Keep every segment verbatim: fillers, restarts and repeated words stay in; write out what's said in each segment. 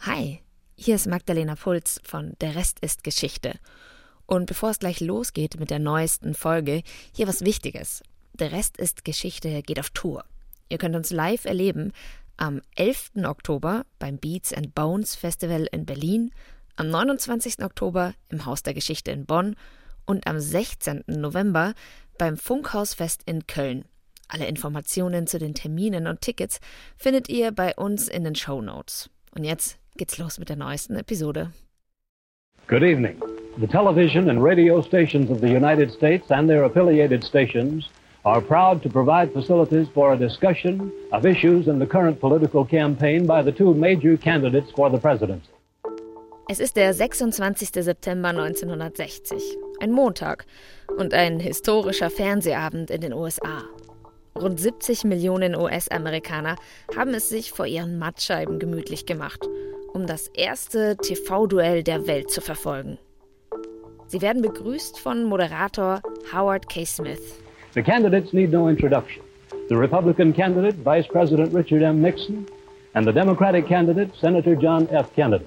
Hi, hier ist Magdalena Puls von Der Rest ist Geschichte. Und bevor es gleich losgeht mit der neuesten Folge, hier was Wichtiges. Der Rest ist Geschichte geht auf Tour. Ihr könnt uns live erleben am elften Oktober beim Beats and Bones Festival in Berlin, am neunundzwanzigsten Oktober im Haus der Geschichte in Bonn und am sechzehnten November beim Funkhausfest in Köln. Alle Informationen zu den Terminen und Tickets findet ihr bei uns in den Shownotes. Und jetzt geht's los mit der neuesten Episode. Good evening. The television and radio stations of the United States and their affiliated stations are proud to provide facilities for a discussion of issues in the current political campaign by the two major candidates for the presidency. Es ist der sechsundzwanzigsten September neunzehnhundertsechzig, ein Montag und ein historischer Fernsehabend in den U S A. Rund siebzig Millionen U S-Amerikaner haben es sich vor ihren Mattscheiben gemütlich gemacht, um das erste T V-Duell der Welt zu verfolgen. Sie werden begrüßt von Moderator Howard K. Smith. The candidates need no introduction. The Republican candidate, Vice President Richard M. Nixon, and the Democratic candidate, Senator John F. Kennedy.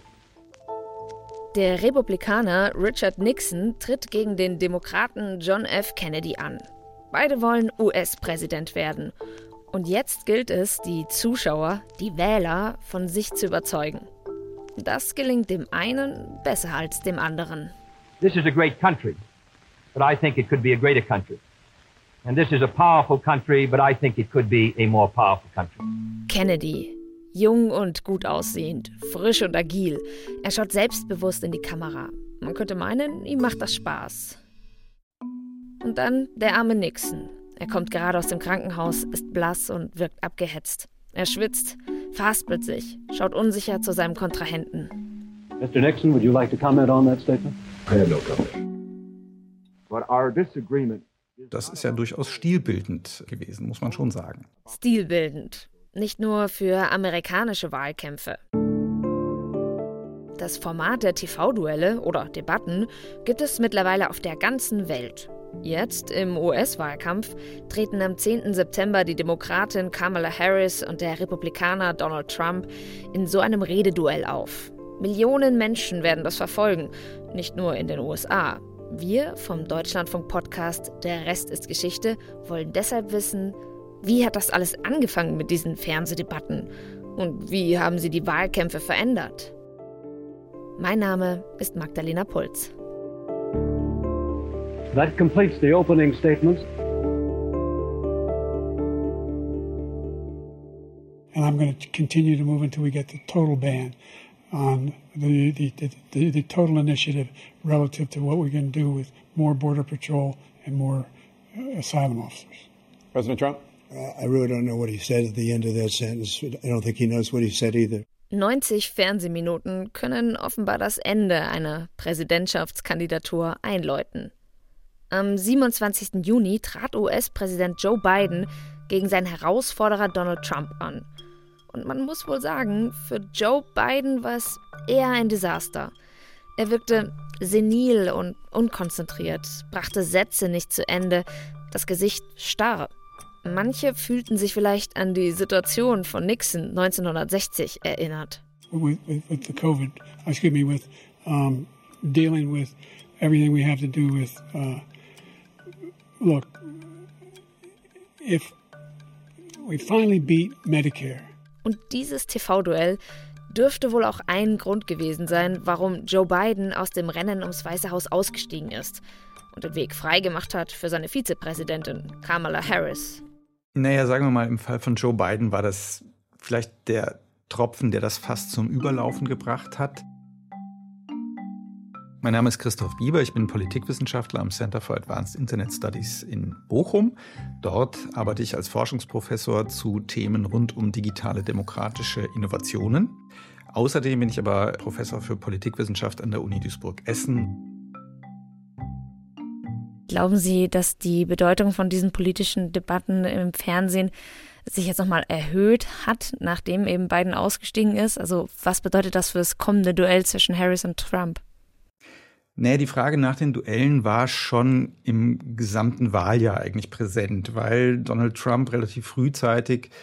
Der Republikaner Richard Nixon tritt gegen den Demokraten John F. Kennedy an. Beide wollen U S-Präsident werden. Und jetzt gilt es, die Zuschauer, die Wähler, von sich zu überzeugen. Das gelingt dem einen besser als dem anderen. This is a great country, but I think it could be a greater country. And this is a powerful country, but I think it could be a more powerful country. Kennedy, jung und gut aussehend, frisch und agil. Er schaut selbstbewusst in die Kamera. Man könnte meinen, ihm macht das Spaß. Und dann der arme Nixon. Er kommt gerade aus dem Krankenhaus, ist blass und wirkt abgehetzt. Er schwitzt, verhaspelt sich, schaut unsicher zu seinem Kontrahenten. Mister Nixon, would you like to comment on that statement? I have no comment. But our disagreement. Das ist ja durchaus stilbildend gewesen, muss man schon sagen. Stilbildend. Nicht nur für amerikanische Wahlkämpfe. Das Format der T V-Duelle oder Debatten gibt es mittlerweile auf der ganzen Welt. Jetzt, im U S-Wahlkampf, treten am zehnten September die Demokratin Kamala Harris und der Republikaner Donald Trump in so einem Rededuell auf. Millionen Menschen werden das verfolgen, nicht nur in den U S A. Wir vom Deutschlandfunk-Podcast Der Rest ist Geschichte wollen deshalb wissen, wie hat das alles angefangen mit diesen Fernsehdebatten und wie haben sie die Wahlkämpfe verändert? Mein Name ist Magdalena Puls. That completes the opening statements. And I'm going to continue to move until we get the total ban on the the, the, the, the total initiative relative to what we're going to do with more Border Patrol and more uh, asylum officers. President Trump? Uh, I really don't know what he said at the end of that sentence. I don't think he knows what he said either. neunzig Fernsehminuten können offenbar das Ende einer Präsidentschaftskandidatur einläuten. Am siebenundzwanzigsten Juni trat U S-Präsident Joe Biden gegen seinen Herausforderer Donald Trump an. Und man muss wohl sagen, für Joe Biden war es eher ein Desaster. Er wirkte senil und unkonzentriert, brachte Sätze nicht zu Ende, das Gesicht starr. Manche fühlten sich vielleicht an die Situation von Nixon neunzehnhundertsechzig erinnert. With, with, with the COVID, excuse me, with um, dealing with everything we have to do with, uh, look, if we finally beat Medicare. Und dieses T V-Duell dürfte wohl auch ein Grund gewesen sein, warum Joe Biden aus dem Rennen ums Weiße Haus ausgestiegen ist und den Weg freigemacht hat für seine Vizepräsidentin Kamala Harris. Naja, sagen wir mal, im Fall von Joe Biden war das vielleicht der Tropfen, der das Fass zum Überlaufen gebracht hat. Mein Name ist Christoph Bieber, ich bin Politikwissenschaftler am Center for Advanced Internet Studies in Bochum. Dort arbeite ich als Forschungsprofessor zu Themen rund um digitale demokratische Innovationen. Außerdem bin ich aber Professor für Politikwissenschaft an der Uni Duisburg-Essen. Glauben Sie, dass die Bedeutung von diesen politischen Debatten im Fernsehen sich jetzt nochmal erhöht hat, nachdem eben Biden ausgestiegen ist? Also was bedeutet das für das kommende Duell zwischen Harris und Trump? Nee, die Frage nach den Duellen war schon im gesamten Wahljahr eigentlich präsent, weil Donald Trump relativ frühzeitig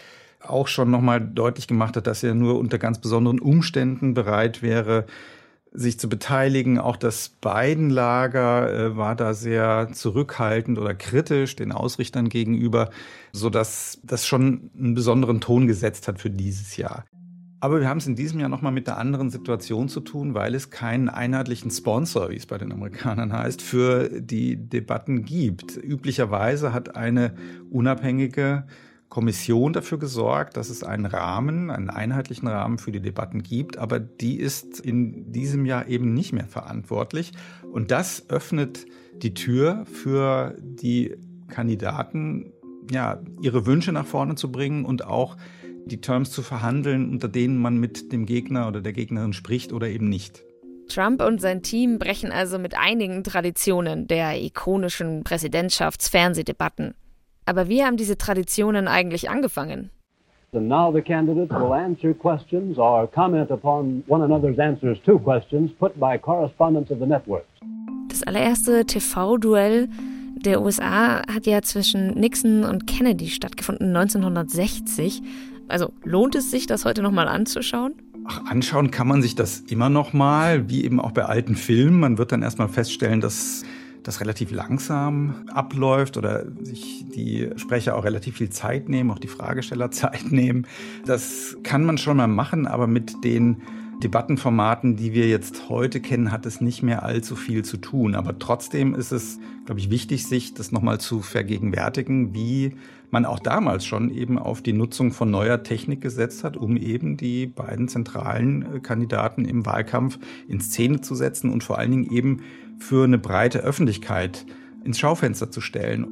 auch schon nochmal deutlich gemacht hat, dass er nur unter ganz besonderen Umständen bereit wäre, sich zu beteiligen. Auch das Biden-Lager äh, war da sehr zurückhaltend oder kritisch den Ausrichtern gegenüber, sodass das schon einen besonderen Ton gesetzt hat für dieses Jahr. Aber wir haben es in diesem Jahr nochmal mit einer anderen Situation zu tun, weil es keinen einheitlichen Sponsor, wie es bei den Amerikanern heißt, für die Debatten gibt. Üblicherweise hat eine unabhängige Kommission dafür gesorgt, dass es einen Rahmen, einen einheitlichen Rahmen für die Debatten gibt, aber die ist in diesem Jahr eben nicht mehr verantwortlich. Und das öffnet die Tür für die Kandidaten, ja, ihre Wünsche nach vorne zu bringen und auch die Terms zu verhandeln, unter denen man mit dem Gegner oder der Gegnerin spricht oder eben nicht. Trump und sein Team brechen also mit einigen Traditionen der ikonischen Präsidentschafts-Fernsehdebatten. Aber wie haben diese Traditionen eigentlich angefangen? And now the candidates will answer questions or comment upon one another's answers to questions put by correspondents of the networks. Das allererste T V-Duell der U S A hat ja zwischen Nixon und Kennedy stattgefunden, neunzehnhundertsechzig. Also lohnt es sich, das heute nochmal anzuschauen? Ach, anschauen kann man sich das immer noch mal, wie eben auch bei alten Filmen. Man wird dann erstmal feststellen, dass das relativ langsam abläuft oder sich die Sprecher auch relativ viel Zeit nehmen, auch die Fragesteller Zeit nehmen. Das kann man schon mal machen, aber mit den Debattenformaten, die wir jetzt heute kennen, hat es nicht mehr allzu viel zu tun. Aber trotzdem ist es, glaube ich, wichtig, sich das nochmal zu vergegenwärtigen, wie man auch damals schon eben auf die Nutzung von neuer Technik gesetzt hat, um eben die beiden zentralen Kandidaten im Wahlkampf in Szene zu setzen und vor allen Dingen eben für eine breite Öffentlichkeit ins Schaufenster zu stellen.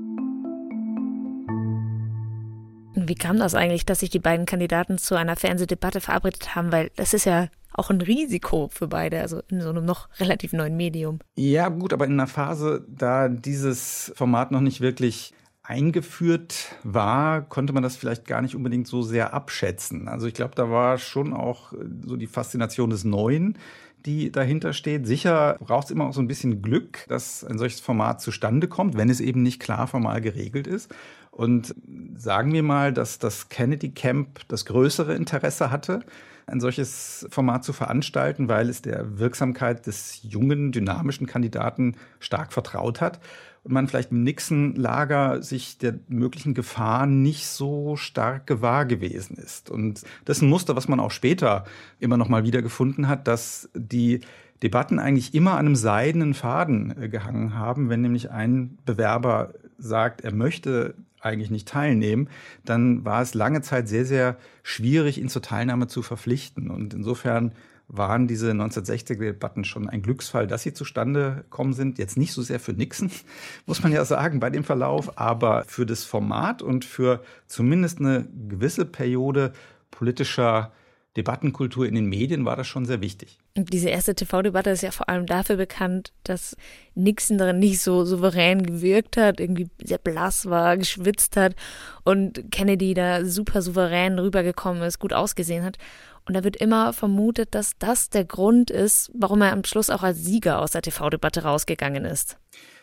Wie kam das eigentlich, dass sich die beiden Kandidaten zu einer Fernsehdebatte verabredet haben? Weil das ist ja auch ein Risiko für beide, also in so einem noch relativ neuen Medium. Ja gut, aber in einer Phase, da dieses Format noch nicht wirklich eingeführt war, konnte man das vielleicht gar nicht unbedingt so sehr abschätzen. Also ich glaube, da war schon auch so die Faszination des Neuen, die dahinter steht. Sicher braucht es immer auch so ein bisschen Glück, dass ein solches Format zustande kommt, wenn es eben nicht klar formal geregelt ist. Und sagen wir mal, dass das Kennedy Camp das größere Interesse hatte, ein solches Format zu veranstalten, weil es der Wirksamkeit des jungen, dynamischen Kandidaten stark vertraut hat und man vielleicht im Nixon-Lager sich der möglichen Gefahr nicht so stark gewahr gewesen ist. Und das ist ein Muster, was man auch später immer noch mal wieder gefunden hat, dass die Debatten eigentlich immer an einem seidenen Faden gehangen haben. Wenn nämlich ein Bewerber sagt, er möchte eigentlich nicht teilnehmen, dann war es lange Zeit sehr, sehr schwierig, ihn zur Teilnahme zu verpflichten. Und insofern waren diese neunzehnhundertsechziger-Debatten schon ein Glücksfall, dass sie zustande gekommen sind. Jetzt nicht so sehr für Nixon, muss man ja sagen, bei dem Verlauf, aber für das Format und für zumindest eine gewisse Periode politischer Debattenkultur in den Medien war das schon sehr wichtig. Und diese erste T V-Debatte ist ja vor allem dafür bekannt, dass Nixon darin nicht so souverän gewirkt hat, irgendwie sehr blass war, geschwitzt hat und Kennedy da super souverän rübergekommen ist, gut ausgesehen hat. Und da wird immer vermutet, dass das der Grund ist, warum er am Schluss auch als Sieger aus der T V-Debatte rausgegangen ist.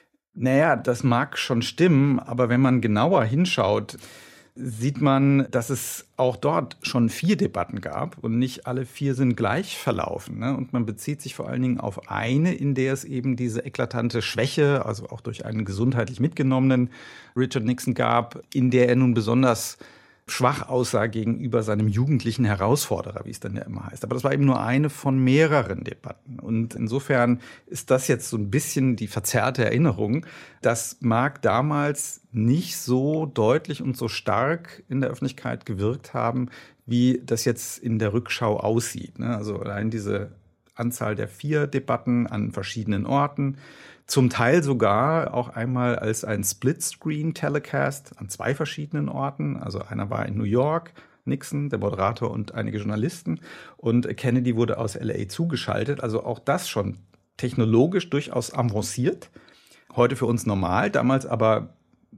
Naja, das mag schon stimmen, aber wenn man genauer hinschaut, sieht man, dass es auch dort schon vier Debatten gab und nicht alle vier sind gleich verlaufen. Ne? Und man bezieht sich vor allen Dingen auf eine, in der es eben diese eklatante Schwäche, also auch durch einen gesundheitlich mitgenommenen Richard Nixon gab, in der er nun besonders schwach aussah gegenüber seinem jugendlichen Herausforderer, wie es dann ja immer heißt. Aber das war eben nur eine von mehreren Debatten. Und insofern ist das jetzt so ein bisschen die verzerrte Erinnerung. Das mag damals nicht so deutlich und so stark in der Öffentlichkeit gewirkt haben, wie das jetzt in der Rückschau aussieht. Also allein diese Anzahl der vier Debatten an verschiedenen Orten, zum Teil sogar auch einmal als ein Split-Screen-Telecast an zwei verschiedenen Orten. Also einer war in New York, Nixon, der Moderator und einige Journalisten. Und Kennedy wurde aus L A zugeschaltet. Also auch das schon technologisch durchaus avanciert. Heute für uns normal, damals aber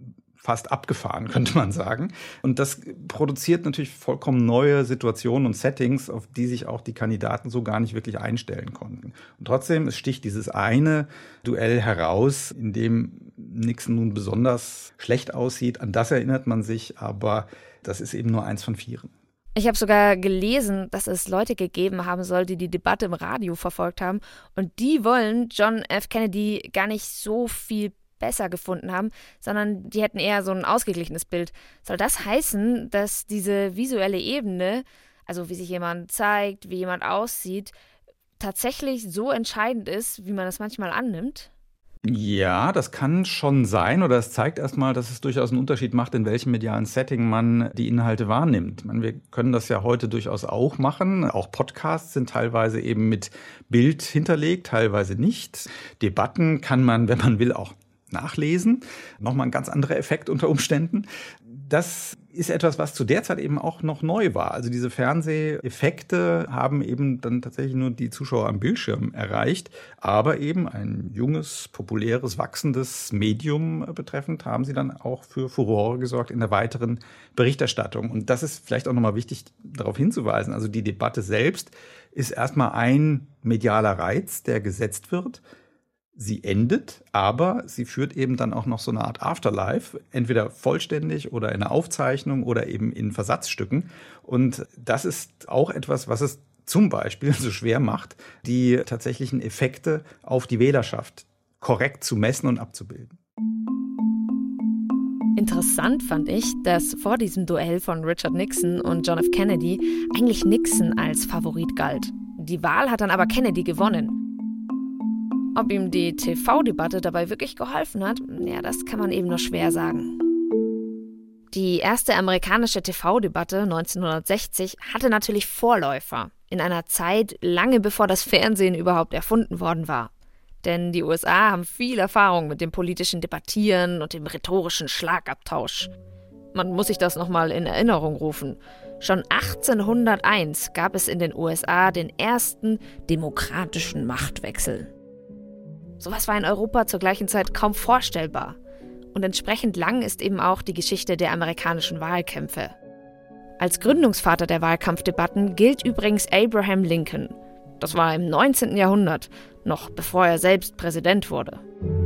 fast abgefahren, könnte man sagen. Und das produziert natürlich vollkommen neue Situationen und Settings, auf die sich auch die Kandidaten so gar nicht wirklich einstellen konnten. Und trotzdem, es sticht dieses eine Duell heraus, in dem Nixon nun besonders schlecht aussieht. An das erinnert man sich, aber das ist eben nur eins von vieren. Ich habe sogar gelesen, dass es Leute gegeben haben soll, die die Debatte im Radio verfolgt haben. Und die wollen John F. Kennedy gar nicht so viel besser gefunden haben, sondern die hätten eher so ein ausgeglichenes Bild. Soll das heißen, dass diese visuelle Ebene, also wie sich jemand zeigt, wie jemand aussieht, tatsächlich so entscheidend ist, wie man das manchmal annimmt? Ja, das kann schon sein, oder es zeigt erstmal, dass es durchaus einen Unterschied macht, in welchem medialen Setting man die Inhalte wahrnimmt. Ich meine, wir können das ja heute durchaus auch machen. Auch Podcasts sind teilweise eben mit Bild hinterlegt, teilweise nicht. Debatten kann man, wenn man will, auch nachlesen. Nochmal ein ganz anderer Effekt unter Umständen. Das ist etwas, was zu der Zeit eben auch noch neu war. Also diese Fernseheffekte haben eben dann tatsächlich nur die Zuschauer am Bildschirm erreicht. Aber eben ein junges, populäres, wachsendes Medium betreffend haben sie dann auch für Furore gesorgt in der weiteren Berichterstattung. Und das ist vielleicht auch nochmal wichtig, darauf hinzuweisen. Also die Debatte selbst ist erstmal ein medialer Reiz, der gesetzt wird. Sie endet, aber sie führt eben dann auch noch so eine Art Afterlife, entweder vollständig oder in einer Aufzeichnung oder eben in Versatzstücken. Und das ist auch etwas, was es zum Beispiel so schwer macht, die tatsächlichen Effekte auf die Wählerschaft korrekt zu messen und abzubilden. Interessant fand ich, dass vor diesem Duell von Richard Nixon und John F. Kennedy eigentlich Nixon als Favorit galt. Die Wahl hat dann aber Kennedy gewonnen. Ob ihm die T V-Debatte dabei wirklich geholfen hat, ja, das kann man eben nur schwer sagen. Die erste amerikanische T V-Debatte neunzehnhundertsechzig hatte natürlich Vorläufer, in einer Zeit lange bevor das Fernsehen überhaupt erfunden worden war. Denn die U S A haben viel Erfahrung mit dem politischen Debattieren und dem rhetorischen Schlagabtausch. Man muss sich das nochmal in Erinnerung rufen. Schon achtzehnhunderteins gab es in den U S A den ersten demokratischen Machtwechsel. Sowas war in Europa zur gleichen Zeit kaum vorstellbar. Und entsprechend lang ist eben auch die Geschichte der amerikanischen Wahlkämpfe. Als Gründungsvater der Wahlkampfdebatten gilt übrigens Abraham Lincoln. Das war im neunzehnten Jahrhundert, noch bevor er selbst Präsident wurde.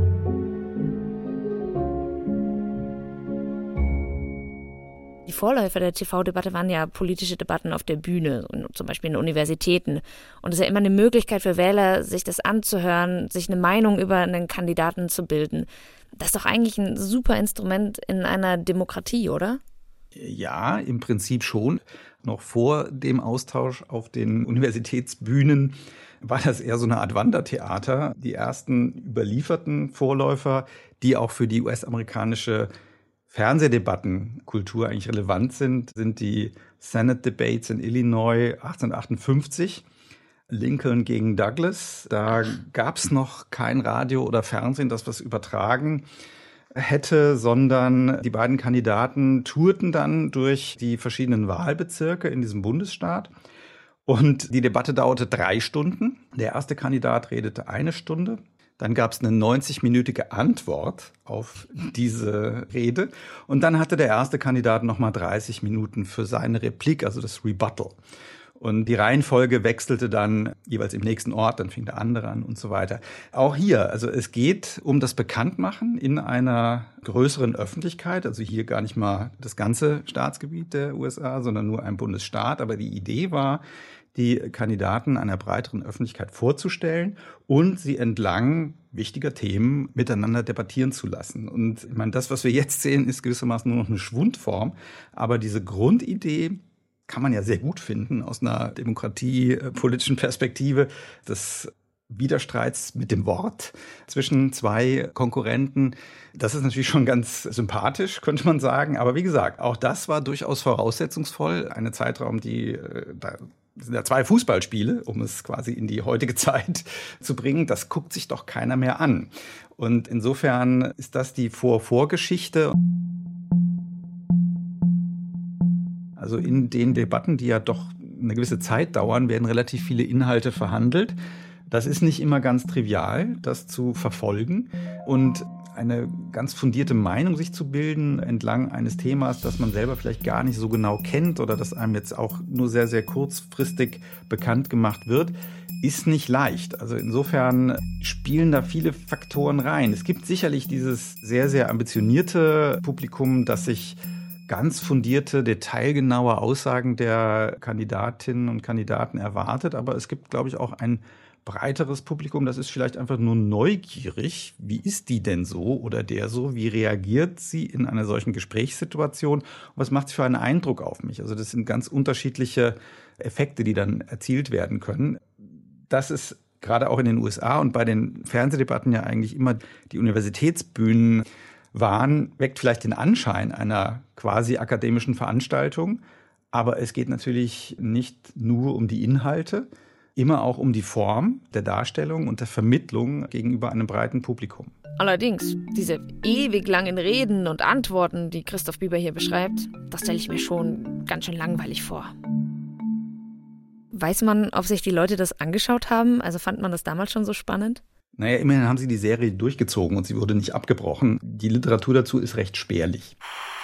Die Vorläufer der T V-Debatte waren ja politische Debatten auf der Bühne, zum Beispiel in Universitäten. Und es ist ja immer eine Möglichkeit für Wähler, sich das anzuhören, sich eine Meinung über einen Kandidaten zu bilden. Das ist doch eigentlich ein super Instrument in einer Demokratie, oder? Ja, im Prinzip schon. Noch vor dem Austausch auf den Universitätsbühnen war das eher so eine Art Wandertheater. Die ersten überlieferten Vorläufer, die auch für die U S-amerikanische Fernsehdebattenkultur eigentlich relevant sind, sind die Senate Debates in Illinois achtzehnhundertachtundfünfzig, Lincoln gegen Douglas. Da gab es noch kein Radio oder Fernsehen, das was übertragen hätte, sondern die beiden Kandidaten tourten dann durch die verschiedenen Wahlbezirke in diesem Bundesstaat. Und die Debatte dauerte drei Stunden. Der erste Kandidat redete eine Stunde. Dann gab es eine neunzig-minütige Antwort auf diese Rede. Und dann hatte der erste Kandidat nochmal dreißig Minuten für seine Replik, also das Rebuttal. Und die Reihenfolge wechselte dann jeweils im nächsten Ort, dann fing der andere an und so weiter. Auch hier, also es geht um das Bekanntmachen in einer größeren Öffentlichkeit, also hier gar nicht mal das ganze Staatsgebiet der U S A, sondern nur ein Bundesstaat. Aber die Idee war, die Kandidaten einer breiteren Öffentlichkeit vorzustellen und sie entlang wichtiger Themen miteinander debattieren zu lassen. Und ich meine, das, was wir jetzt sehen, ist gewissermaßen nur noch eine Schwundform. Aber diese Grundidee kann man ja sehr gut finden aus einer demokratiepolitischen Perspektive des Widerstreits mit dem Wort zwischen zwei Konkurrenten. Das ist natürlich schon ganz sympathisch, könnte man sagen. Aber wie gesagt, auch das war durchaus voraussetzungsvoll. Eine Zeitraum, die da Das sind ja zwei Fußballspiele, um es quasi in die heutige Zeit zu bringen. Das guckt sich doch keiner mehr an. Und insofern ist das die Vor-Vorgeschichte. Also in den Debatten, die ja doch eine gewisse Zeit dauern, werden relativ viele Inhalte verhandelt. Das ist nicht immer ganz trivial, das zu verfolgen. Und eine ganz fundierte Meinung sich zu bilden entlang eines Themas, das man selber vielleicht gar nicht so genau kennt oder das einem jetzt auch nur sehr, sehr kurzfristig bekannt gemacht wird, ist nicht leicht. Also insofern spielen da viele Faktoren rein. Es gibt sicherlich dieses sehr, sehr ambitionierte Publikum, das sich ganz fundierte, detailgenaue Aussagen der Kandidatinnen und Kandidaten erwartet. Aber es gibt, glaube ich, auch ein breiteres Publikum, das ist vielleicht einfach nur neugierig. Wie ist die denn so oder der so? Wie reagiert sie in einer solchen Gesprächssituation? Und was macht sie für einen Eindruck auf mich? Also das sind ganz unterschiedliche Effekte, die dann erzielt werden können. Das ist gerade auch in den U S A und bei den Fernsehdebatten ja eigentlich immer die Universitätsbühnen waren, weckt vielleicht den Anschein einer quasi akademischen Veranstaltung. Aber es geht natürlich nicht nur um die Inhalte, immer auch um die Form der Darstellung und der Vermittlung gegenüber einem breiten Publikum. Allerdings, diese ewig langen Reden und Antworten, die Christoph Bieber hier beschreibt, das stelle ich mir schon ganz schön langweilig vor. Weiß man, ob sich die Leute das angeschaut haben? Also fand man das damals schon so spannend? Naja, immerhin haben sie die Serie durchgezogen und sie wurde nicht abgebrochen. Die Literatur dazu ist recht spärlich.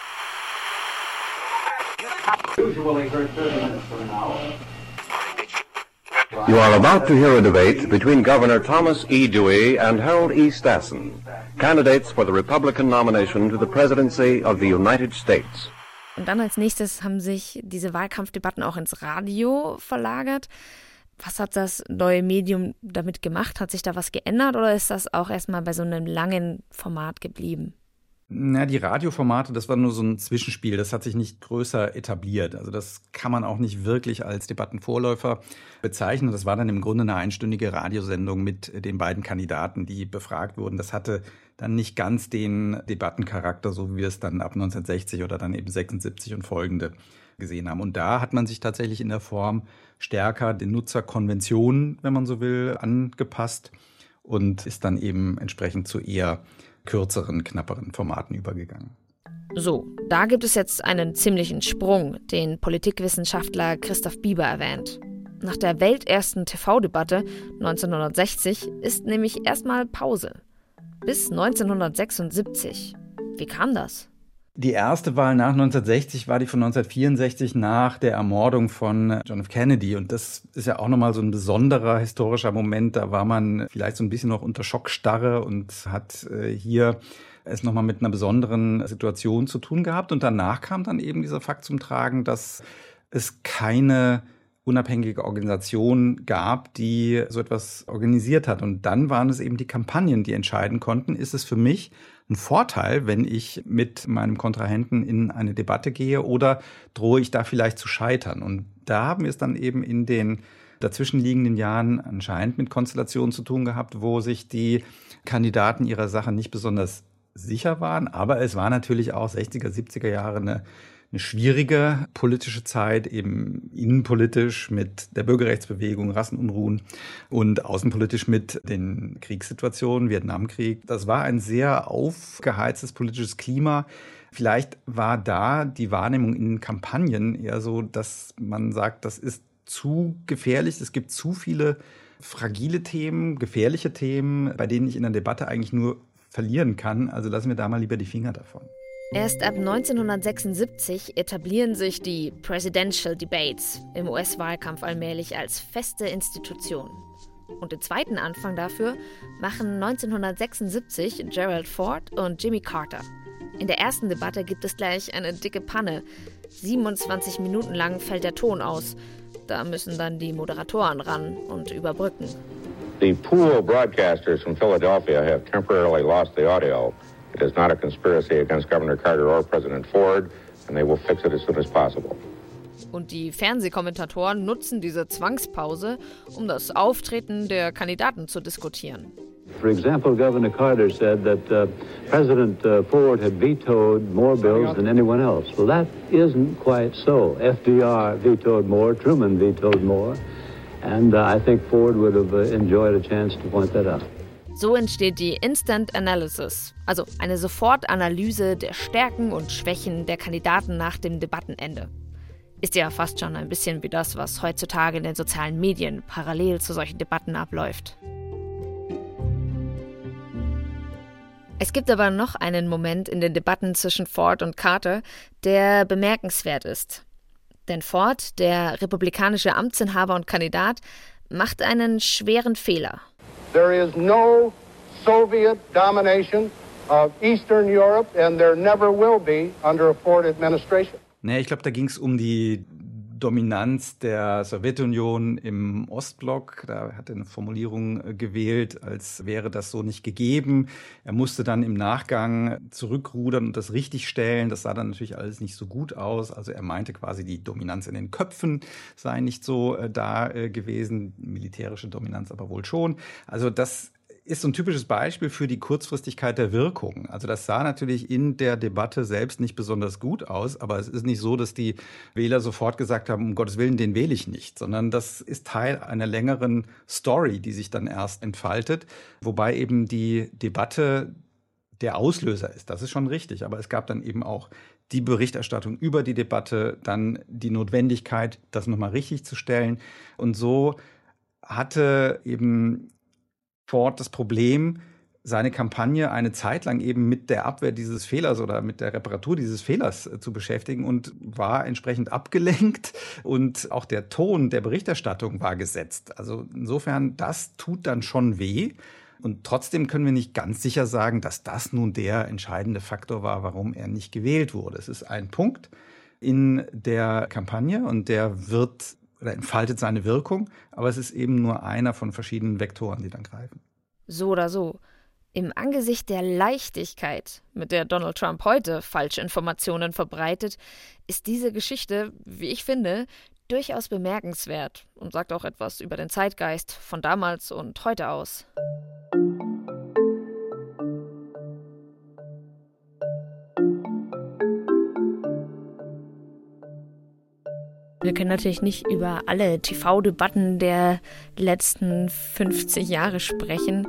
You are about to hear a debate between Governor Thomas E. Dewey and Harold E. Stassen, candidates for the Republican nomination to the presidency of the United States. Und dann als nächstes haben sich diese Wahlkampfdebatten auch ins Radio verlagert. Was hat das neue Medium damit gemacht? Hat sich da was geändert oder ist das auch erstmal bei so einem langen Format geblieben? Na, die Radioformate, das war nur so ein Zwischenspiel. Das hat sich nicht größer etabliert. Also das kann man auch nicht wirklich als Debattenvorläufer bezeichnen. Das war dann im Grunde eine einstündige Radiosendung mit den beiden Kandidaten, die befragt wurden. Das hatte dann nicht ganz den Debattencharakter, so wie wir es dann ab neunzehnhundertsechzig oder dann eben sechsundsiebzig und folgende gesehen haben. Und da hat man sich tatsächlich in der Form stärker den Nutzerkonventionen, wenn man so will, angepasst und ist dann eben entsprechend zu eher kürzeren, knapperen Formaten übergegangen. So, da gibt es jetzt einen ziemlichen Sprung, den Politikwissenschaftler Christoph Bieber erwähnt. Nach der weltersten T V-Debatte neunzehnhundertsechzig ist nämlich erstmal Pause. Bis neunzehnhundertsechsundsiebzig. Wie kam das? Die erste Wahl nach neunzehnhundertsechzig war die von neunzehnhundertvierundsechzig nach der Ermordung von John F. Kennedy. Und das ist ja auch nochmal so ein besonderer historischer Moment. Da war man vielleicht so ein bisschen noch unter Schockstarre und hat äh, hier es nochmal mit einer besonderen Situation zu tun gehabt. Und danach kam dann eben dieser Fakt zum Tragen, dass es keine unabhängige Organisation gab, die so etwas organisiert hat. Und dann waren es eben die Kampagnen, die entscheiden konnten, ist es für mich ein Vorteil, wenn ich mit meinem Kontrahenten in eine Debatte gehe oder drohe ich da vielleicht zu scheitern. Und da haben wir es dann eben in den dazwischenliegenden Jahren anscheinend mit Konstellationen zu tun gehabt, wo sich die Kandidaten ihrer Sache nicht besonders sicher waren. Aber es war natürlich auch sechziger, siebziger Jahre eine Eine schwierige politische Zeit, eben innenpolitisch mit der Bürgerrechtsbewegung, Rassenunruhen und außenpolitisch mit den Kriegssituationen, Vietnamkrieg. Das war ein sehr aufgeheiztes politisches Klima. Vielleicht war da die Wahrnehmung in Kampagnen eher so, dass man sagt, das ist zu gefährlich, es gibt zu viele fragile Themen, gefährliche Themen, bei denen ich in der Debatte eigentlich nur verlieren kann. Also lassen wir da mal lieber die Finger davon. Erst ab neunzehnhundertsechsundsiebzig etablieren sich die Presidential Debates im U S-Wahlkampf allmählich als feste Institution. Und den zweiten Anfang dafür machen neunzehnhundertsechsundsiebzig Gerald Ford und Jimmy Carter. In der ersten Debatte gibt es gleich eine dicke Panne. siebenundzwanzig Minuten lang fällt der Ton aus. Da müssen dann die Moderatoren ran und überbrücken. The pool broadcasters from Philadelphia have temporarily lost the audio. It is not a conspiracy against Governor Carter or President Ford, and they will fix it as soon as possible. Und die Fernsehkommentatoren nutzen diese Zwangspause, um das Auftreten der Kandidaten zu diskutieren. For example, Governor Carter said that uh, President uh, Ford had vetoed more bills than anyone else. Well, that isn't quite so. F D R vetoed more, Truman vetoed more, and uh, I think Ford would have uh, enjoyed a chance to point that out. So entsteht die Instant Analysis, also eine Sofortanalyse der Stärken und Schwächen der Kandidaten nach dem Debattenende. Ist ja fast schon ein bisschen wie das, was heutzutage in den sozialen Medien parallel zu solchen Debatten abläuft. Es gibt aber noch einen Moment in den Debatten zwischen Ford und Carter, der bemerkenswert ist. Denn Ford, der republikanische Amtsinhaber und Kandidat, macht einen schweren Fehler. There is no Soviet domination of Eastern Europe, and there never will be under a Ford administration. Nee, ich glaube, da ging es um die Dominanz der Sowjetunion im Ostblock. Da hat er eine Formulierung gewählt, als wäre das so nicht gegeben. Er musste dann im Nachgang zurückrudern und das richtigstellen. Das sah dann natürlich alles nicht so gut aus. Also er meinte quasi, die Dominanz in den Köpfen sei nicht so äh, da äh, gewesen, militärische Dominanz aber wohl schon. Also das ist so ein typisches Beispiel für die Kurzfristigkeit der Wirkung. Also das sah natürlich in der Debatte selbst nicht besonders gut aus, aber es ist nicht so, dass die Wähler sofort gesagt haben, um Gottes Willen, den wähle ich nicht, sondern das ist Teil einer längeren Story, die sich dann erst entfaltet, wobei eben die Debatte der Auslöser ist. Das ist schon richtig, aber es gab dann eben auch die Berichterstattung über die Debatte, dann die Notwendigkeit, das nochmal richtig zu stellen. Und so hatte eben Ford das Problem, seine Kampagne eine Zeit lang eben mit der Abwehr dieses Fehlers oder mit der Reparatur dieses Fehlers äh, zu beschäftigen und war entsprechend abgelenkt und auch der Ton der Berichterstattung war gesetzt. Also insofern, das tut dann schon weh und trotzdem können wir nicht ganz sicher sagen, dass das nun der entscheidende Faktor war, warum er nicht gewählt wurde. Es ist ein Punkt in der Kampagne und der wird oder entfaltet seine Wirkung, aber es ist eben nur einer von verschiedenen Vektoren, die dann greifen. So oder so. Im Angesicht der Leichtigkeit, mit der Donald Trump heute Falschinformationen verbreitet, ist diese Geschichte, wie ich finde, durchaus bemerkenswert und sagt auch etwas über den Zeitgeist von damals und heute aus. Wir können natürlich nicht über alle T V-Debatten der letzten fünfzig Jahre sprechen,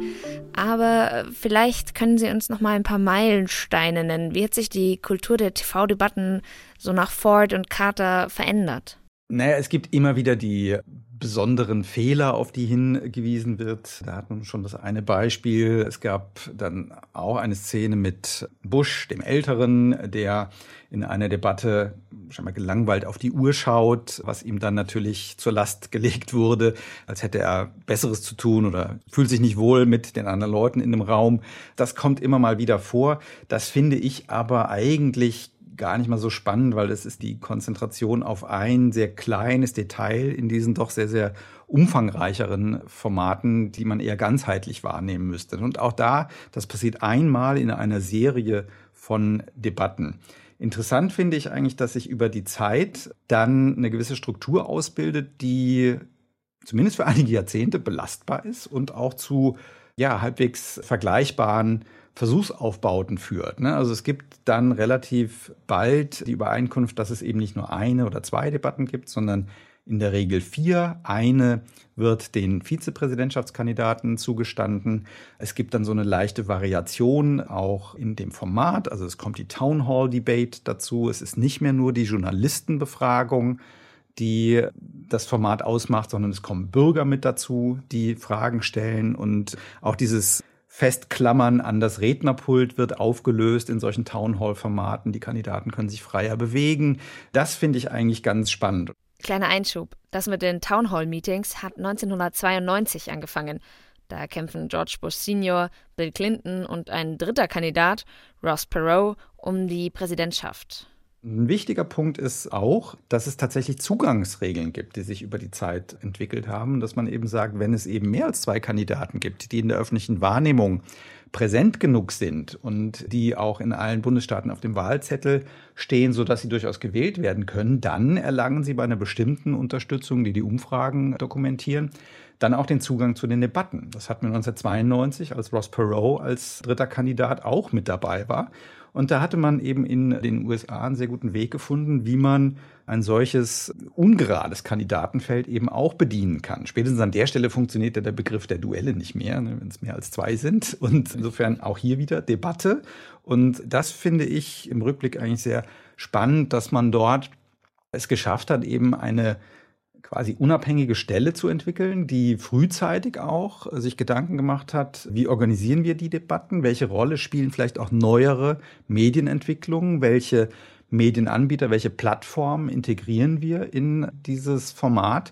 aber vielleicht können Sie uns noch mal ein paar Meilensteine nennen. Wie hat sich die Kultur der T V-Debatten so nach Ford und Carter verändert? Naja, es gibt immer wieder die besonderen Fehler, auf die hingewiesen wird. Da hat man schon das eine Beispiel. Es gab dann auch eine Szene mit Bush, dem Älteren, der in einer Debatte scheinbar gelangweilt auf die Uhr schaut, was ihm dann natürlich zur Last gelegt wurde, als hätte er Besseres zu tun oder fühlt sich nicht wohl mit den anderen Leuten in dem Raum. Das kommt immer mal wieder vor. Das finde ich aber eigentlich gar nicht mal so spannend, weil es ist die Konzentration auf ein sehr kleines Detail in diesen doch sehr, sehr umfangreicheren Formaten, die man eher ganzheitlich wahrnehmen müsste. Und auch da, das passiert einmal in einer Serie von Debatten. Interessant finde ich eigentlich, dass sich über die Zeit dann eine gewisse Struktur ausbildet, die zumindest für einige Jahrzehnte belastbar ist und auch zu ja, halbwegs vergleichbaren Versuchsaufbauten führt. Also es gibt dann relativ bald die Übereinkunft, dass es eben nicht nur eine oder zwei Debatten gibt, sondern in der Regel vier. Eine wird den Vizepräsidentschaftskandidaten zugestanden. Es gibt dann so eine leichte Variation auch in dem Format. Also es kommt die Town Hall Debate dazu. Es ist nicht mehr nur die Journalistenbefragung, die das Format ausmacht, sondern es kommen Bürger mit dazu, die Fragen stellen und auch dieses Festklammern an das Rednerpult wird aufgelöst in solchen Townhall-Formaten. Die Kandidaten können sich freier bewegen. Das finde ich eigentlich ganz spannend. Kleiner Einschub. Das mit den Townhall-Meetings hat neunzehnhundertzweiundneunzig angefangen. Da kämpfen George Bush Senior, Bill Clinton und ein dritter Kandidat, Ross Perot, um die Präsidentschaft. Ein wichtiger Punkt ist auch, dass es tatsächlich Zugangsregeln gibt, die sich über die Zeit entwickelt haben, dass man eben sagt, wenn es eben mehr als zwei Kandidaten gibt, die in der öffentlichen Wahrnehmung präsent genug sind und die auch in allen Bundesstaaten auf dem Wahlzettel stehen, sodass sie durchaus gewählt werden können, dann erlangen sie bei einer bestimmten Unterstützung, die die Umfragen dokumentieren, dann auch den Zugang zu den Debatten. Das hatten wir neunzehnhundertzweiundneunzig, als Ross Perot als dritter Kandidat auch mit dabei war. Und da hatte man eben in den U S A einen sehr guten Weg gefunden, wie man ein solches ungerades Kandidatenfeld eben auch bedienen kann. Spätestens an der Stelle funktioniert ja der Begriff der Duelle nicht mehr, wenn es mehr als zwei sind. Und insofern auch hier wieder Debatte. Und das finde ich im Rückblick eigentlich sehr spannend, dass man dort es geschafft hat, eben eine quasi unabhängige Stelle zu entwickeln, die frühzeitig auch sich Gedanken gemacht hat, wie organisieren wir die Debatten, welche Rolle spielen vielleicht auch neuere Medienentwicklungen, welche Medienanbieter, welche Plattformen integrieren wir in dieses Format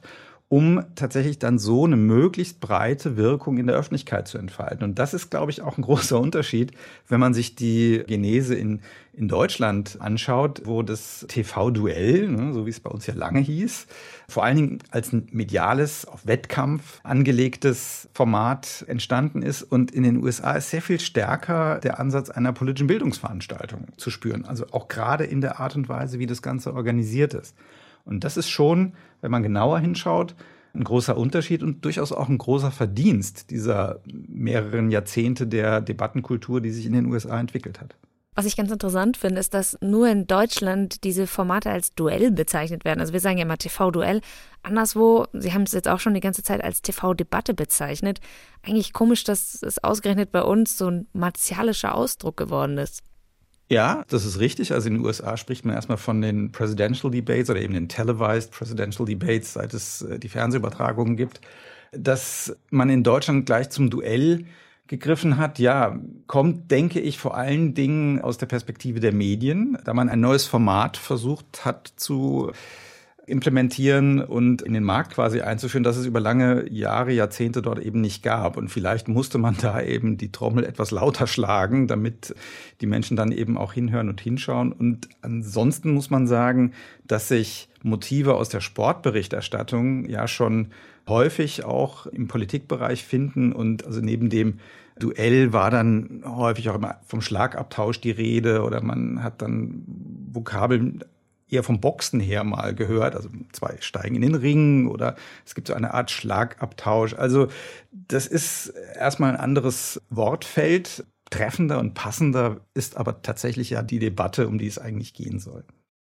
um tatsächlich dann so eine möglichst breite Wirkung in der Öffentlichkeit zu entfalten. Und das ist, glaube ich, auch ein großer Unterschied, wenn man sich die Genese in, in Deutschland anschaut, wo das T V-Duell, ne, so wie es bei uns ja lange hieß, vor allen Dingen als ein mediales, auf Wettkampf angelegtes Format entstanden ist. Und in den U S A ist sehr viel stärker der Ansatz einer politischen Bildungsveranstaltung zu spüren. Also auch gerade in der Art und Weise, wie das Ganze organisiert ist. Und das ist schon, wenn man genauer hinschaut, ein großer Unterschied und durchaus auch ein großer Verdienst dieser mehreren Jahrzehnte der Debattenkultur, die sich in den U S A entwickelt hat. Was ich ganz interessant finde, ist, dass nur in Deutschland diese Formate als Duell bezeichnet werden. Also wir sagen ja immer T V-Duell. Anderswo, Sie haben es jetzt auch schon die ganze Zeit als T V-Debatte bezeichnet. Eigentlich komisch, dass es ausgerechnet bei uns so ein martialischer Ausdruck geworden ist. Ja, das ist richtig. Also in den U S A spricht man erstmal von den Presidential Debates oder eben den Televised Presidential Debates, seit es die Fernsehübertragungen gibt. Dass man in Deutschland gleich zum Duell gegriffen hat, ja, kommt, denke ich, vor allen Dingen aus der Perspektive der Medien, da man ein neues Format versucht hat zu implementieren und in den Markt quasi einzuführen, dass es über lange Jahre, Jahrzehnte dort eben nicht gab. Und vielleicht musste man da eben die Trommel etwas lauter schlagen, damit die Menschen dann eben auch hinhören und hinschauen. Und ansonsten muss man sagen, dass sich Motive aus der Sportberichterstattung ja schon häufig auch im Politikbereich finden. Und also neben dem Duell war dann häufig auch immer vom Schlagabtausch die Rede oder man hat dann Vokabeln eher vom Boxen her mal gehört. Also zwei steigen in den Ring oder es gibt so eine Art Schlagabtausch. Also das ist erstmal ein anderes Wortfeld. Treffender und passender ist aber tatsächlich ja die Debatte, um die es eigentlich gehen soll.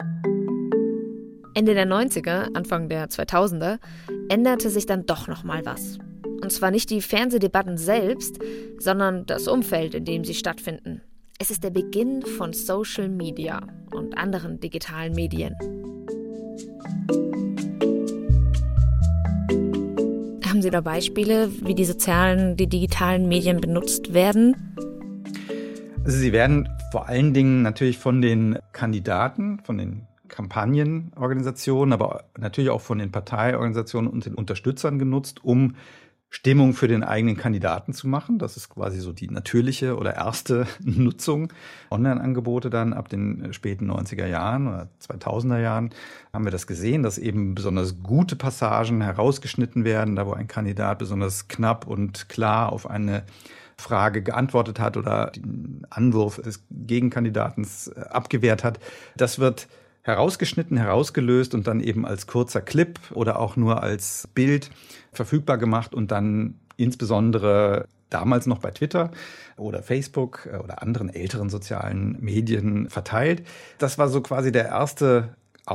Ende der neunziger, Anfang der zweitausender änderte sich dann doch noch mal was. Und zwar nicht die Fernsehdebatten selbst, sondern das Umfeld, in dem sie stattfinden. Es ist der Beginn von Social Media und anderen digitalen Medien. Haben Sie da Beispiele, wie die sozialen, die digitalen Medien benutzt werden? Also sie werden vor allen Dingen natürlich von den Kandidaten, von den Kampagnenorganisationen, aber natürlich auch von den Parteiorganisationen und den Unterstützern genutzt, um Stimmung für den eigenen Kandidaten zu machen. Das ist quasi so die natürliche oder erste Nutzung. Online-Angebote dann ab den späten neunziger Jahren oder zweitausender Jahren haben wir das gesehen, dass eben besonders gute Passagen herausgeschnitten werden, da wo ein Kandidat besonders knapp und klar auf eine Frage geantwortet hat oder den Anwurf des Gegenkandidaten abgewehrt hat. Das wird herausgeschnitten, herausgelöst und dann eben als kurzer Clip oder auch nur als Bild verfügbar gemacht und dann insbesondere damals noch bei Twitter oder Facebook oder anderen älteren sozialen Medien verteilt. Das war so quasi der erste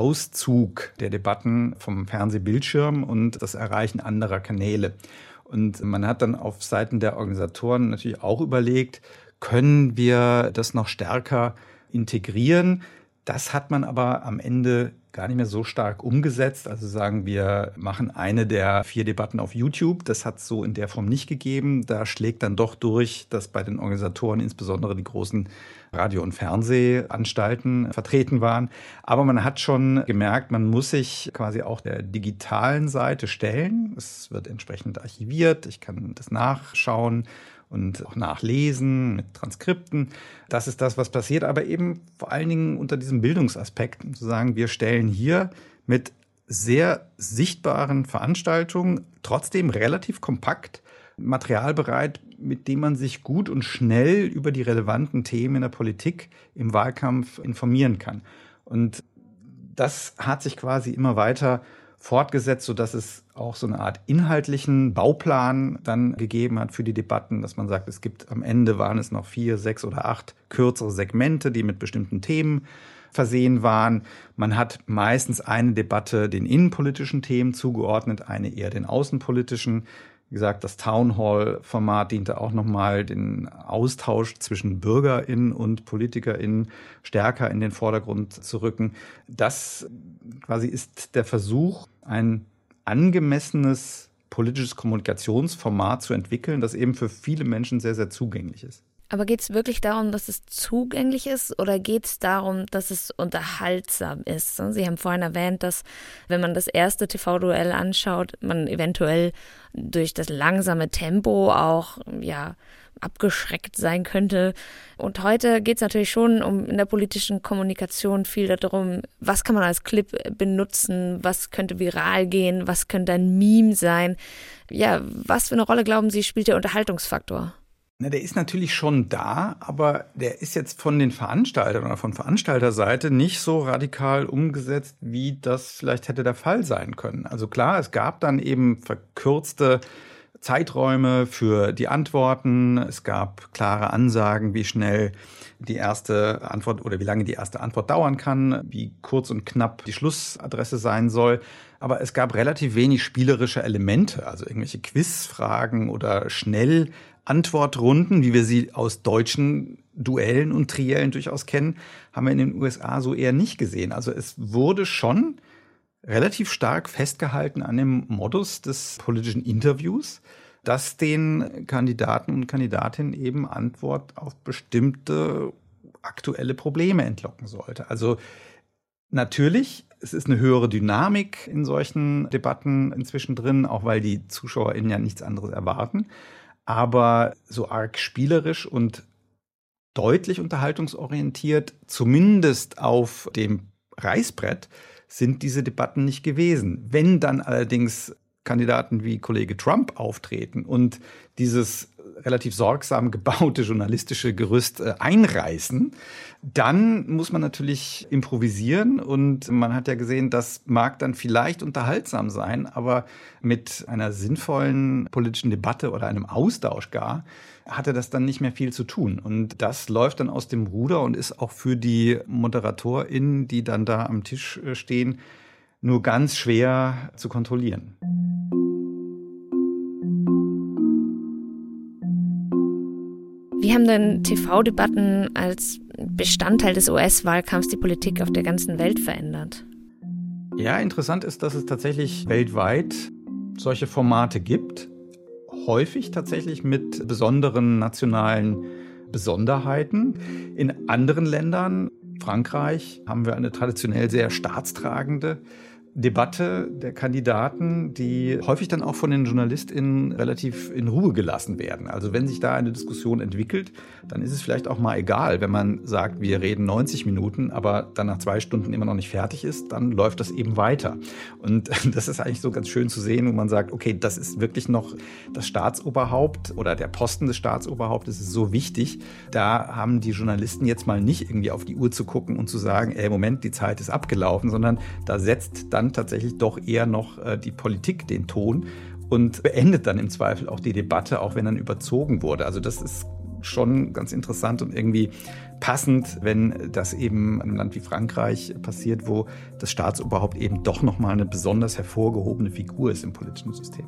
Auszug der Debatten vom Fernsehbildschirm und das Erreichen anderer Kanäle. Und man hat dann auf Seiten der Organisatoren natürlich auch überlegt, können wir das noch stärker integrieren? Das hat man aber am Ende gar nicht mehr so stark umgesetzt. Also sagen wir, machen eine der vier Debatten auf YouTube. Das hat es so in der Form nicht gegeben. Da schlägt dann doch durch, dass bei den Organisatoren insbesondere die großen Radio- und Fernsehanstalten vertreten waren. Aber man hat schon gemerkt, man muss sich quasi auch der digitalen Seite stellen. Es wird entsprechend archiviert. Ich kann das nachschauen und auch nachlesen mit Transkripten. Das ist das, was passiert, aber eben vor allen Dingen unter diesem Bildungsaspekt, um zu sagen, wir stellen hier mit sehr sichtbaren Veranstaltungen trotzdem relativ kompakt Material bereit, mit dem man sich gut und schnell über die relevanten Themen in der Politik im Wahlkampf informieren kann. Und das hat sich quasi immer weiter fortgesetzt, sodass es auch so eine Art inhaltlichen Bauplan dann gegeben hat für die Debatten, dass man sagt, es gibt am Ende waren es noch vier, sechs oder acht kürzere Segmente, die mit bestimmten Themen versehen waren. Man hat meistens eine Debatte den innenpolitischen Themen zugeordnet, eine eher den außenpolitischen. Wie gesagt, das Townhall-Format diente auch nochmal den Austausch zwischen BürgerInnen und PolitikerInnen stärker in den Vordergrund zu rücken. Das quasi ist der Versuch, ein angemessenes politisches Kommunikationsformat zu entwickeln, das eben für viele Menschen sehr, sehr zugänglich ist. Aber geht es wirklich darum, dass es zugänglich ist oder geht es darum, dass es unterhaltsam ist? Sie haben vorhin erwähnt, dass wenn man das erste T V-Duell anschaut, man eventuell durch das langsame Tempo auch ja abgeschreckt sein könnte. Und heute geht es natürlich schon um in der politischen Kommunikation viel darum, was kann man als Clip benutzen, was könnte viral gehen, was könnte ein Meme sein. Ja, was für eine Rolle, glauben Sie, spielt der Unterhaltungsfaktor? Na, der ist natürlich schon da, aber der ist jetzt von den Veranstaltern oder von Veranstalterseite nicht so radikal umgesetzt, wie das vielleicht hätte der Fall sein können. Also klar, es gab dann eben verkürzte Zeiträume für die Antworten. Es gab klare Ansagen, wie schnell die erste Antwort oder wie lange die erste Antwort dauern kann, wie kurz und knapp die Schlussadresse sein soll. Aber es gab relativ wenig spielerische Elemente, also irgendwelche Quizfragen oder schnell Antwortrunden, wie wir sie aus deutschen Duellen und Triellen durchaus kennen, haben wir in den U S A so eher nicht gesehen. Also es wurde schon relativ stark festgehalten an dem Modus des politischen Interviews, dass den Kandidaten und Kandidatinnen eben Antwort auf bestimmte aktuelle Probleme entlocken sollte. Also natürlich, es ist eine höhere Dynamik in solchen Debatten inzwischen drin, auch weil die ZuschauerInnen ja nichts anderes erwarten. Aber so arg spielerisch und deutlich unterhaltungsorientiert, zumindest auf dem Reißbrett, sind diese Debatten nicht gewesen. Wenn dann allerdings Kandidaten wie Kollege Trump auftreten und dieses relativ sorgsam gebaute journalistische Gerüst äh, einreißen, dann muss man natürlich improvisieren. Und man hat ja gesehen, das mag dann vielleicht unterhaltsam sein, aber mit einer sinnvollen politischen Debatte oder einem Austausch gar, hatte das dann nicht mehr viel zu tun. Und das läuft dann aus dem Ruder und ist auch für die ModeratorInnen, die dann da am Tisch stehen, nur ganz schwer zu kontrollieren. Wie haben denn T V-Debatten als Bestandteil des U S-Wahlkampfs die Politik auf der ganzen Welt verändert? Ja, interessant ist, dass es tatsächlich weltweit solche Formate gibt. Häufig tatsächlich mit besonderen nationalen Besonderheiten. In anderen Ländern, Frankreich, haben wir eine traditionell sehr staatstragende Debatte der Kandidaten, die häufig dann auch von den JournalistInnen relativ in Ruhe gelassen werden. Also wenn sich da eine Diskussion entwickelt, dann ist es vielleicht auch mal egal, wenn man sagt, wir reden neunzig Minuten, aber dann nach zwei Stunden immer noch nicht fertig ist, dann läuft das eben weiter. Und das ist eigentlich so ganz schön zu sehen, wo man sagt, okay, das ist wirklich noch das Staatsoberhaupt oder der Posten des Staatsoberhauptes ist so wichtig. Da haben die Journalisten jetzt mal nicht irgendwie auf die Uhr zu gucken und zu sagen, ey, Moment, die Zeit ist abgelaufen, sondern da setzt dann tatsächlich doch eher noch äh, die Politik den Ton und beendet dann im Zweifel auch die Debatte, auch wenn dann überzogen wurde. Also das ist schon ganz interessant und irgendwie passend, wenn das eben in einem Land wie Frankreich passiert, wo das Staatsoberhaupt eben doch nochmal eine besonders hervorgehobene Figur ist im politischen System.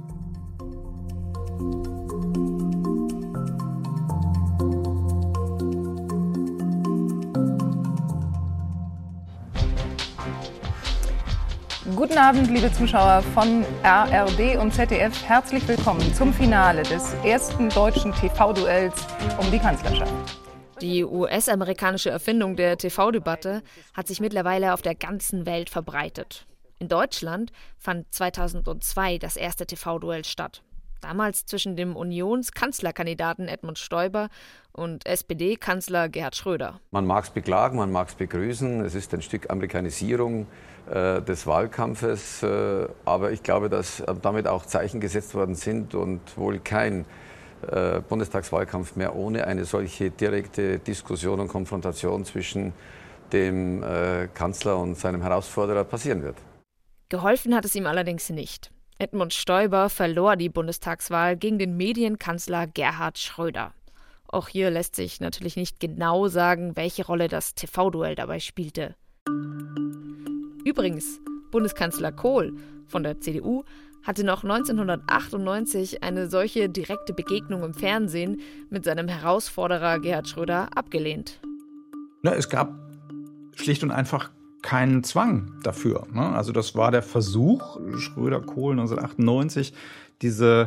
Guten Abend, liebe Zuschauer von A R D und Z D F. Herzlich willkommen zum Finale des ersten deutschen T V-Duells um die Kanzlerschaft. Die U S-amerikanische Erfindung der T V-Debatte hat sich mittlerweile auf der ganzen Welt verbreitet. In Deutschland fand zweitausendzwei das erste T V-Duell statt. Damals zwischen dem Unionskanzlerkandidaten Edmund Stoiber und S P D-Kanzler Gerhard Schröder. Man mag es beklagen, man mag es begrüßen. Es ist ein Stück Amerikanisierung äh, des Wahlkampfes. Äh, aber ich glaube, dass damit auch Zeichen gesetzt worden sind und wohl kein äh, Bundestagswahlkampf mehr ohne eine solche direkte Diskussion und Konfrontation zwischen dem äh, Kanzler und seinem Herausforderer passieren wird. Geholfen hat es ihm allerdings nicht. Edmund Stoiber verlor die Bundestagswahl gegen den Medienkanzler Gerhard Schröder. Auch hier lässt sich natürlich nicht genau sagen, welche Rolle das T V-Duell dabei spielte. Übrigens, Bundeskanzler Kohl von der C D U hatte noch neunzehnhundertachtundneunzig eine solche direkte Begegnung im Fernsehen mit seinem Herausforderer Gerhard Schröder abgelehnt. Na, es gab schlicht und einfach keinen Zwang dafür. Also das war der Versuch, Schröder-Kohl neunzehnhundertachtundneunzig, diese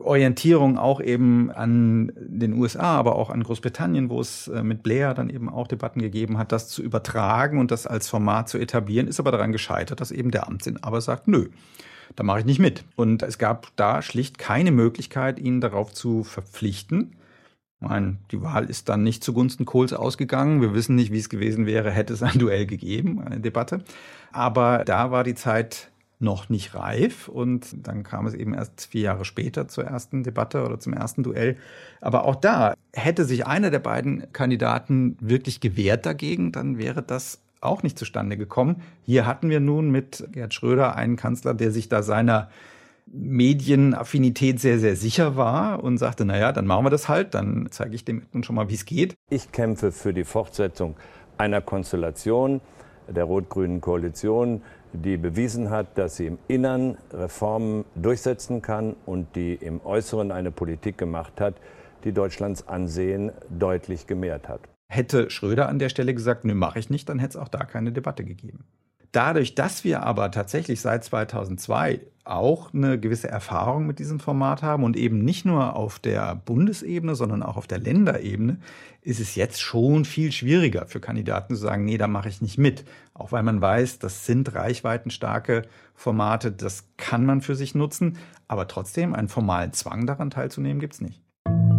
Orientierung auch eben an den U S A, aber auch an Großbritannien, wo es mit Blair dann eben auch Debatten gegeben hat, das zu übertragen und das als Format zu etablieren, ist aber daran gescheitert, dass eben der Amtsinhaber sagt, nö, da mache ich nicht mit. Und es gab da schlicht keine Möglichkeit, ihn darauf zu verpflichten. Ich meine, die Wahl ist dann nicht zugunsten Kohls ausgegangen. Wir wissen nicht, wie es gewesen wäre, hätte es ein Duell gegeben, eine Debatte. Aber da war die Zeit noch nicht reif und dann kam es eben erst vier Jahre später zur ersten Debatte oder zum ersten Duell. Aber auch da hätte sich einer der beiden Kandidaten wirklich gewehrt dagegen, dann wäre das auch nicht zustande gekommen. Hier hatten wir nun mit Gerhard Schröder einen Kanzler, der sich da seiner Medienaffinität sehr, sehr sicher war und sagte, naja, dann machen wir das halt, dann zeige ich dem nun schon mal, wie es geht. Ich kämpfe für die Fortsetzung einer Konstellation der rot-grünen Koalition, die bewiesen hat, dass sie im Innern Reformen durchsetzen kann und die im Äußeren eine Politik gemacht hat, die Deutschlands Ansehen deutlich gemehrt hat. Hätte Schröder an der Stelle gesagt, nö, mache ich nicht, dann hätte es auch da keine Debatte gegeben. Dadurch, dass wir aber tatsächlich seit zweitausendzwei auch eine gewisse Erfahrung mit diesem Format haben und eben nicht nur auf der Bundesebene, sondern auch auf der Länderebene, ist es jetzt schon viel schwieriger für Kandidaten zu sagen, nee, da mache ich nicht mit. Auch weil man weiß, das sind reichweitenstarke Formate, das kann man für sich nutzen, aber trotzdem einen formalen Zwang daran teilzunehmen gibt es nicht.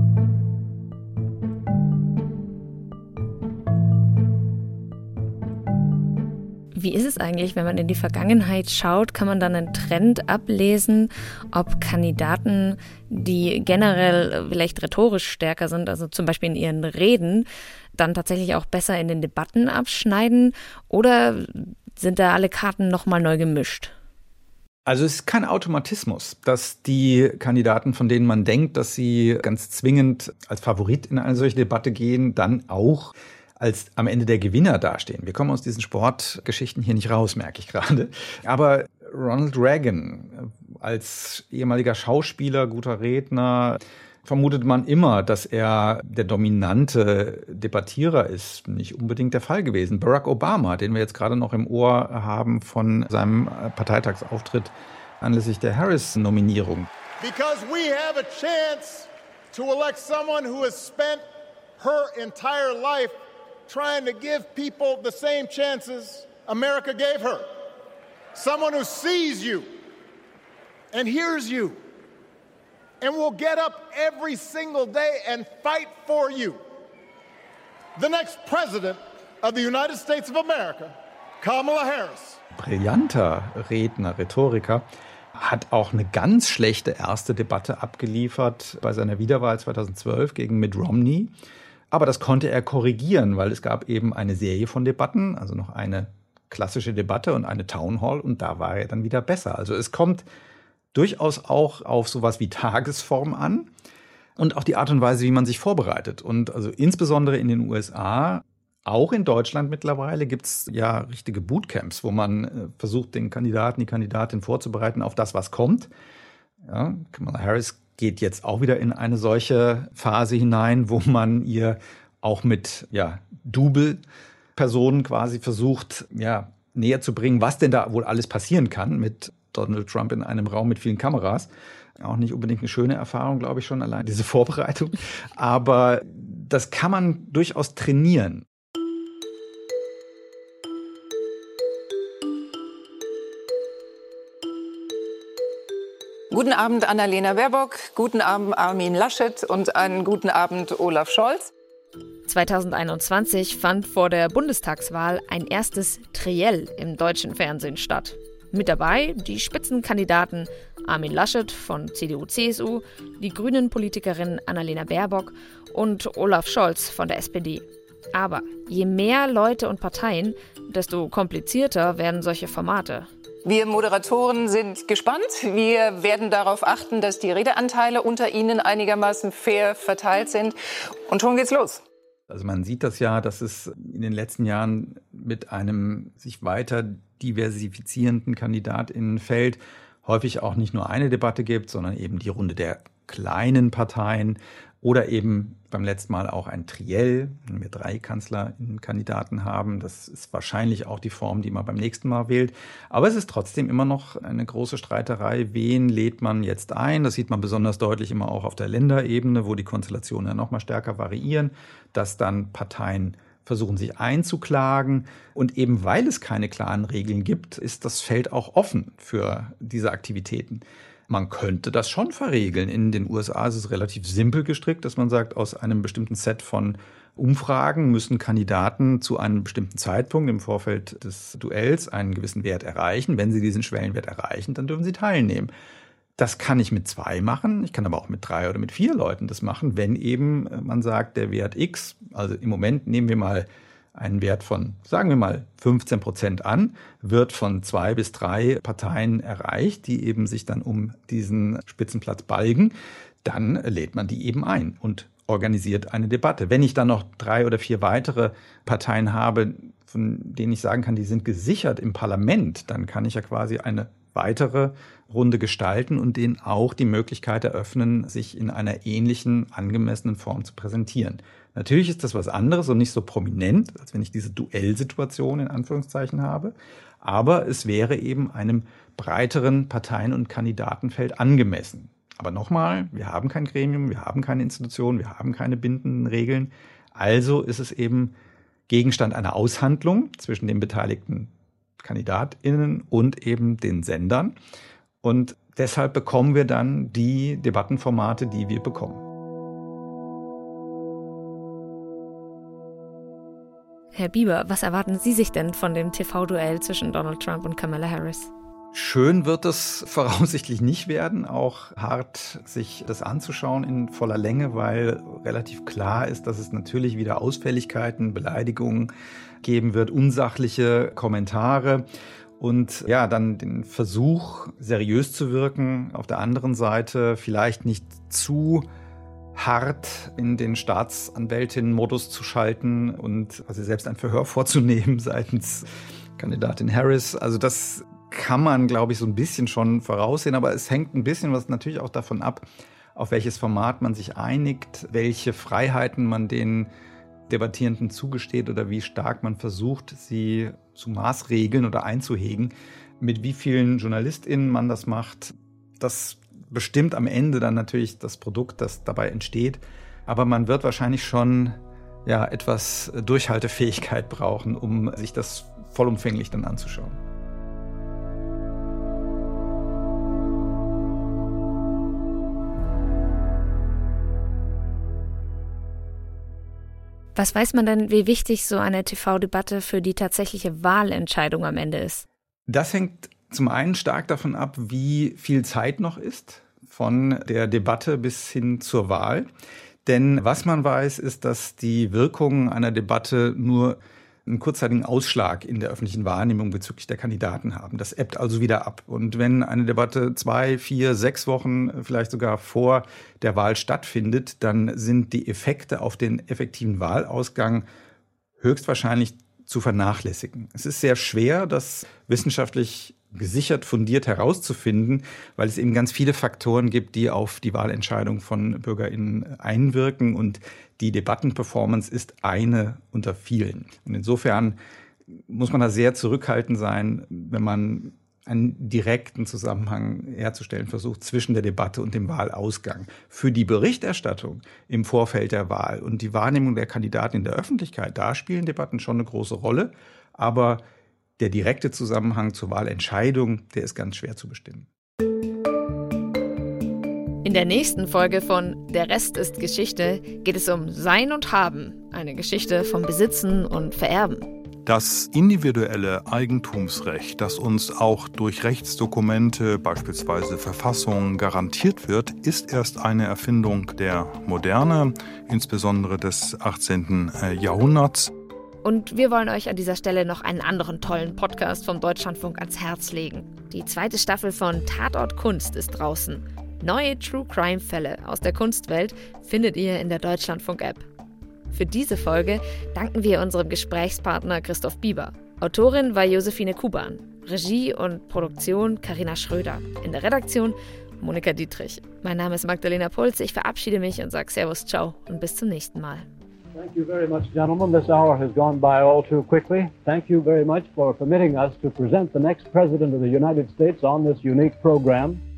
Wie ist es eigentlich, wenn man in die Vergangenheit schaut, kann man dann einen Trend ablesen, ob Kandidaten, die generell vielleicht rhetorisch stärker sind, also zum Beispiel in ihren Reden, dann tatsächlich auch besser in den Debatten abschneiden oder sind da alle Karten nochmal neu gemischt? Also es ist kein Automatismus, dass die Kandidaten, von denen man denkt, dass sie ganz zwingend als Favorit in eine solche Debatte gehen, dann auch als am Ende der Gewinner dastehen. Wir kommen aus diesen Sportgeschichten hier nicht raus, merke ich gerade. Aber Ronald Reagan als ehemaliger Schauspieler, guter Redner, vermutet man immer, dass er der dominante Debattierer ist. Nicht unbedingt der Fall gewesen. Barack Obama, den wir jetzt gerade noch im Ohr haben von seinem Parteitagsauftritt anlässlich der Harris-Nominierung. Because we have a chance to elect someone who has spent her entire life trying to give people the same chances America gave her. Someone who sees you and hears you and will get up every single day and fight for you. The next president of the United States of America, Kamala Harris. Brillanter Redner, Rhetoriker, hat auch eine ganz schlechte erste Debatte abgeliefert bei seiner Wiederwahl zweitausendzwölf gegen Mitt Romney. Aber das konnte er korrigieren, weil es gab eben eine Serie von Debatten, also noch eine klassische Debatte und eine Town Hall und da war er dann wieder besser. Also es kommt durchaus auch auf sowas wie Tagesform an und auch die Art und Weise, wie man sich vorbereitet. Und also insbesondere in den U S A, auch in Deutschland mittlerweile, gibt es ja richtige Bootcamps, wo man versucht, den Kandidaten, die Kandidatin vorzubereiten auf das, was kommt. Ja, Kamala Harris geht jetzt auch wieder in eine solche Phase hinein, wo man ihr auch mit ja, Double-Personen quasi versucht, ja, näher zu bringen, was denn da wohl alles passieren kann mit Donald Trump in einem Raum mit vielen Kameras. Auch nicht unbedingt eine schöne Erfahrung, glaube ich schon, allein diese Vorbereitung. Aber das kann man durchaus trainieren. Guten Abend, Annalena Baerbock. Guten Abend, Armin Laschet. Und einen guten Abend, Olaf Scholz. zweitausendeinundzwanzig fand vor der Bundestagswahl ein erstes Triell im deutschen Fernsehen statt. Mit dabei die Spitzenkandidaten Armin Laschet von C D U C S U, die Grünen-Politikerin Annalena Baerbock und Olaf Scholz von der S P D. Aber je mehr Leute und Parteien, desto komplizierter werden solche Formate. Wir Moderatoren sind gespannt. Wir werden darauf achten, dass die Redeanteile unter Ihnen einigermaßen fair verteilt sind. Und schon geht's los. Also man sieht das ja, dass es in den letzten Jahren mit einem sich weiter diversifizierenden KandidatInnenfeld häufig auch nicht nur eine Debatte gibt, sondern eben die Runde der kleinen Parteien. Oder eben beim letzten Mal auch ein Triell, wenn wir drei Kanzlerinnenkandidaten haben. Das ist wahrscheinlich auch die Form, die man beim nächsten Mal wählt. Aber es ist trotzdem immer noch eine große Streiterei. Wen lädt man jetzt ein? Das sieht man besonders deutlich immer auch auf der Länderebene, wo die Konstellationen ja noch mal stärker variieren, dass dann Parteien versuchen, sich einzuklagen. Und eben weil es keine klaren Regeln gibt, ist das Feld auch offen für diese Aktivitäten. Man könnte das schon verregeln. In den U S A ist es relativ simpel gestrickt, dass man sagt, aus einem bestimmten Set von Umfragen müssen Kandidaten zu einem bestimmten Zeitpunkt im Vorfeld des Duells einen gewissen Wert erreichen. Wenn sie diesen Schwellenwert erreichen, dann dürfen sie teilnehmen. Das kann ich mit zwei machen. Ich kann aber auch mit drei oder mit vier Leuten das machen, wenn eben man sagt, der Wert X, also im Moment nehmen wir mal einen Wert von, sagen wir mal, fünfzehn Prozent an, wird von zwei bis drei Parteien erreicht, die eben sich dann um diesen Spitzenplatz balgen, dann lädt man die eben ein und organisiert eine Debatte. Wenn ich dann noch drei oder vier weitere Parteien habe, von denen ich sagen kann, die sind gesichert im Parlament, dann kann ich ja quasi eine weitere Runde gestalten und denen auch die Möglichkeit eröffnen, sich in einer ähnlichen, angemessenen Form zu präsentieren. Natürlich ist das was anderes und nicht so prominent, als wenn ich diese Duellsituation in Anführungszeichen habe. Aber es wäre eben einem breiteren Parteien- und Kandidatenfeld angemessen. Aber nochmal, wir haben kein Gremium, wir haben keine Institution, wir haben keine bindenden Regeln. Also ist es eben Gegenstand einer Aushandlung zwischen den beteiligten KandidatInnen und eben den Sendern. Und deshalb bekommen wir dann die Debattenformate, die wir bekommen. Herr Bieber, was erwarten Sie sich denn von dem T V-Duell zwischen Donald Trump und Kamala Harris? Schön wird es voraussichtlich nicht werden, auch hart sich das anzuschauen in voller Länge, weil relativ klar ist, dass es natürlich wieder Ausfälligkeiten, Beleidigungen geben wird, unsachliche Kommentare und ja, dann den Versuch, seriös zu wirken, auf der anderen Seite vielleicht nicht zu hart in den Staatsanwältinnen-Modus zu schalten und also selbst ein Verhör vorzunehmen seitens Kandidatin Harris. Also das kann man, glaube ich, so ein bisschen schon voraussehen, aber es hängt ein bisschen was natürlich auch davon ab, auf welches Format man sich einigt, welche Freiheiten man den Debattierenden zugesteht oder wie stark man versucht, sie zu maßregeln oder einzuhegen. Mit wie vielen JournalistInnen man das macht, das bestimmt am Ende dann natürlich das Produkt, das dabei entsteht. Aber man wird wahrscheinlich schon ja, etwas Durchhaltefähigkeit brauchen, um sich das vollumfänglich dann anzuschauen. Was weiß man denn, wie wichtig so eine T V-Debatte für die tatsächliche Wahlentscheidung am Ende ist? Das hängt zum einen stark davon ab, wie viel Zeit noch ist von der Debatte bis hin zur Wahl. Denn was man weiß, ist, dass die Wirkung einer Debatte nur einen kurzzeitigen Ausschlag in der öffentlichen Wahrnehmung bezüglich der Kandidaten haben. Das ebbt also wieder ab. Und wenn eine Debatte zwei, vier, sechs Wochen, vielleicht sogar vor der Wahl stattfindet, dann sind die Effekte auf den effektiven Wahlausgang höchstwahrscheinlich zu vernachlässigen. Es ist sehr schwer, das wissenschaftlich gesichert, fundiert herauszufinden, weil es eben ganz viele Faktoren gibt, die auf die Wahlentscheidung von BürgerInnen einwirken und die Debattenperformance ist eine unter vielen. Und insofern muss man da sehr zurückhaltend sein, wenn man einen direkten Zusammenhang herzustellen versucht zwischen der Debatte und dem Wahlausgang. Für die Berichterstattung im Vorfeld der Wahl und die Wahrnehmung der Kandidaten in der Öffentlichkeit, da spielen Debatten schon eine große Rolle, aber der direkte Zusammenhang zur Wahlentscheidung, der ist ganz schwer zu bestimmen. In der nächsten Folge von Der Rest ist Geschichte geht es um Sein und Haben, eine Geschichte vom Besitzen und Vererben. Das individuelle Eigentumsrecht, das uns auch durch Rechtsdokumente, beispielsweise Verfassungen, garantiert wird, ist erst eine Erfindung der Moderne, insbesondere des achtzehnten Jahrhunderts. Und wir wollen euch an dieser Stelle noch einen anderen tollen Podcast vom Deutschlandfunk ans Herz legen. Die zweite Staffel von Tatort Kunst ist draußen. Neue True-Crime-Fälle aus der Kunstwelt findet ihr in der Deutschlandfunk-App. Für diese Folge danken wir unserem Gesprächspartner Christoph Bieber. Autorin war Josephine Kuban. Regie und Produktion Carina Schröder. In der Redaktion Monika Dietrich. Mein Name ist Magdalena Puls. Ich verabschiede mich und sage Servus, ciao und bis zum nächsten Mal. Thank you very much, gentlemen. This hour has gone by all too quickly. Thank you very much for permitting us to present the next President of the United States on this unique program.